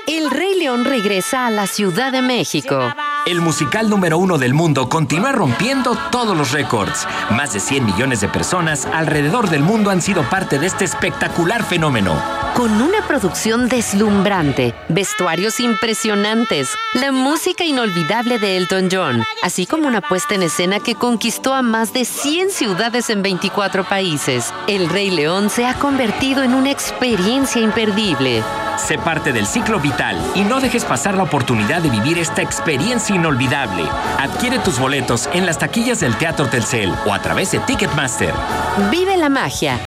El Rey León regresa a la Ciudad de México. El musical número 1 del mundo continúa rompiendo todos los récords. Más de 100 millones de personas alrededor del mundo han sido parte de este espectacular fenómeno. Con una producción deslumbrante, vestuarios impresionantes, la música inolvidable de Elton John, así como una puesta en escena que conquistó a más de 100 ciudades en 24 países, El Rey León se ha convertido en una experiencia imperdible. Sé parte del ciclo vital y no dejes pasar la oportunidad de vivir esta experiencia inolvidable. Adquiere tus boletos en las taquillas del Teatro Telcel o a través de Ticketmaster. Vive la magia